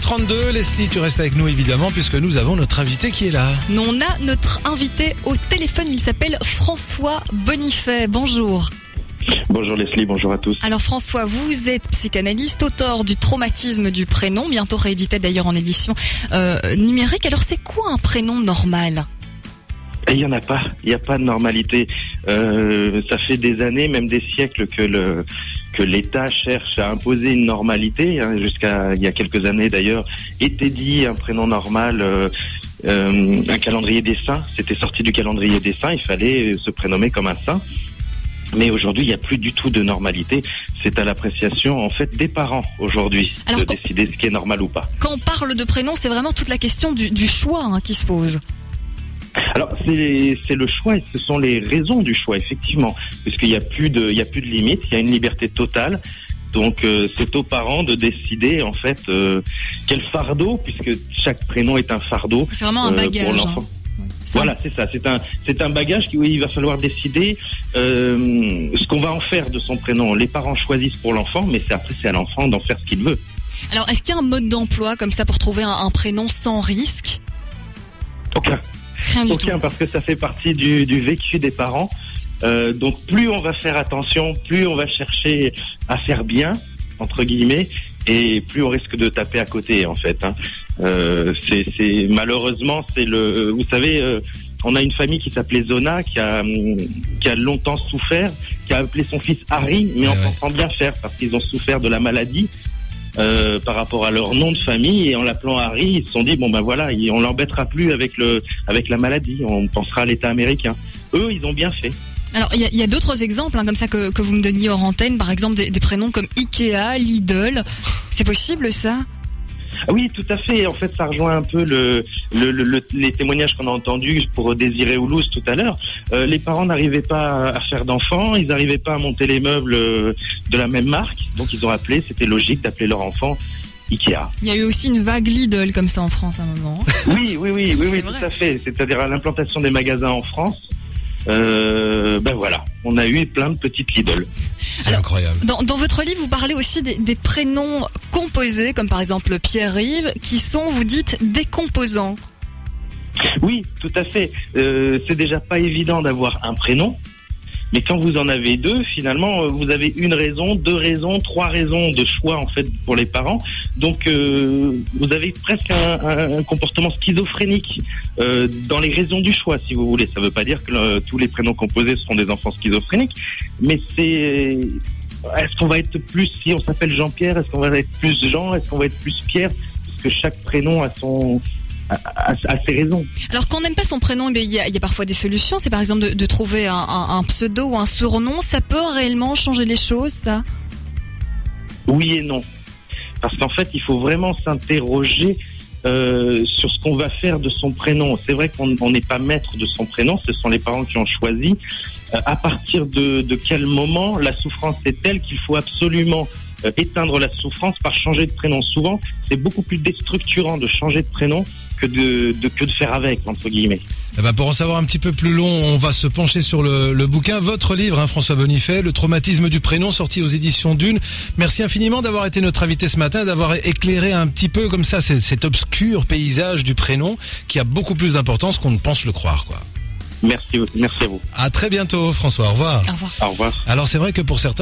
8h32, Leslie, tu restes avec nous évidemment puisque nous avons notre invité qui est là. On a notre invité au téléphone, il s'appelle François Bonifay. Bonjour. Bonjour Leslie, bonjour à tous. Alors François, vous êtes psychanalyste, auteur du traumatisme du prénom, bientôt réédité d'ailleurs en édition numérique. Alors c'est quoi un prénom normal ? Il n'y en a pas, il n'y a pas de normalité. Ça fait des années, même des siècles que l'État cherche à imposer une normalité, jusqu'à il y a quelques années d'ailleurs, était dit un prénom normal, un calendrier des saints, c'était sorti du calendrier des saints, il fallait se prénommer comme un saint. Mais aujourd'hui, il n'y a plus du tout de normalité. C'est à l'appréciation, en fait, des parents aujourd'hui de décider ce qui est normal ou pas. Quand on parle de prénom, c'est vraiment toute la question du choix qui se pose. Alors, c'est le choix et ce sont les raisons du choix, effectivement. Puisqu'il n'y a plus de limite, il y a une liberté totale. Donc, c'est aux parents de décider, en fait, quel fardeau, puisque chaque prénom est un fardeau. C'est vraiment un bagage. Pour l'enfant. Voilà, c'est ça. C'est un bagage où il va falloir décider ce qu'on va en faire de son prénom. Les parents choisissent pour l'enfant, mais après c'est à l'enfant d'en faire ce qu'il veut. Alors, est-ce qu'il y a un mode d'emploi comme ça pour trouver un prénom sans risque ? Aucun. Rien du Aucun, tout. parce que ça fait partie du vécu des parents. Donc plus on va faire attention, plus on va chercher à faire bien, entre guillemets, et plus on risque de taper à côté, en fait. Malheureusement, vous savez, on a une famille qui s'appelait Zona, qui a longtemps souffert, qui a appelé son fils Harry, mais en pensant bien faire, parce qu'ils ont souffert de la maladie par rapport à leur nom de famille, et en l'appelant Harry, ils se sont dit bon ben voilà, on l'embêtera plus avec la maladie, on pensera à l'État américain. Eux, ils ont bien fait. Alors, il y a d'autres exemples comme ça que vous me donniez hors antenne, par exemple des prénoms comme Ikea, Lidl. C'est possible ça ? Oui, tout à fait. En fait, ça rejoint un peu les témoignages qu'on a entendus pour Désiré Oulouse tout à l'heure. Les parents n'arrivaient pas à faire d'enfants, ils n'arrivaient pas à monter les meubles de la même marque, donc ils ont appelé, c'était logique d'appeler leur enfant Ikea. Il y a eu aussi une vague Lidl comme ça en France à un moment. Oui, tout à fait. C'est-à-dire à l'implantation des magasins en France. Voilà, on a eu plein de petites Lidl. C'est incroyable. Dans votre livre, vous parlez aussi des prénoms composés, comme par exemple Pierre-Yves, qui sont, vous dites, décomposants. Oui, tout à fait. C'est déjà pas évident d'avoir un prénom, mais quand vous en avez deux, finalement, vous avez une raison, deux raisons, trois raisons de choix en fait pour les parents. Donc, vous avez presque un comportement schizophrénique dans les raisons du choix, si vous voulez. Ça ne veut pas dire que tous les prénoms composés seront des enfants schizophréniques, mais est-ce qu'on va être plus, si on s'appelle Jean-Pierre, est-ce qu'on va être plus Jean, est-ce qu'on va être plus Pierre, parce que chaque prénom a ses raisons. Alors quand on n'aime pas son prénom, il y a parfois des solutions. C'est par exemple de trouver un pseudo ou un surnom. Ça peut réellement changer les choses, ça ? Oui et non. Parce qu'en fait, il faut vraiment s'interroger sur ce qu'on va faire de son prénom. C'est vrai qu'on n'est pas maître de son prénom, ce sont les parents qui ont choisi. À partir de quel moment la souffrance est telle qu'il faut absolument éteindre la souffrance par changer de prénom. Souvent, c'est beaucoup plus déstructurant de changer de prénom que de faire avec, entre guillemets. Pour en savoir un petit peu plus long, on va se pencher sur le bouquin, votre livre, François Bonifay, Le traumatisme du prénom, sorti aux éditions Dune. Merci infiniment d'avoir été notre invité ce matin, d'avoir éclairé un petit peu comme ça cet obscur paysage du prénom qui a beaucoup plus d'importance qu'on ne pense le croire, quoi. Merci à vous. À très bientôt, François. Au revoir. Au revoir. Au revoir. Alors c'est vrai que pour certains,